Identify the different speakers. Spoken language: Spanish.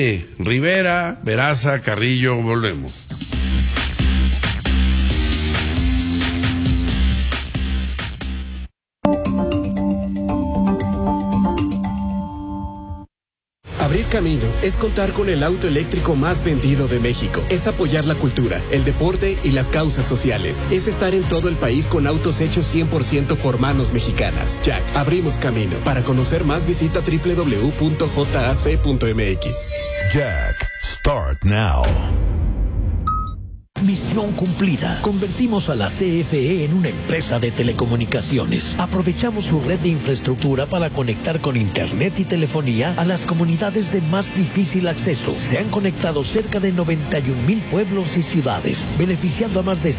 Speaker 1: Rivera, Veraza, Carrillo, volvemos.
Speaker 2: Abrir camino es contar con el auto eléctrico más vendido de México. Es apoyar la cultura, el deporte y las causas sociales. Es estar en todo el país con autos hechos 100% por manos mexicanas. Jack, abrimos camino. Para conocer más, visita www.jac.mx.
Speaker 3: Jack, start now.
Speaker 4: Misión cumplida. Convertimos a la CFE en una empresa de telecomunicaciones. Aprovechamos su red de infraestructura para conectar con internet y telefonía a las comunidades de más difícil acceso. Se han conectado cerca de 91,000 pueblos y ciudades, beneficiando a más de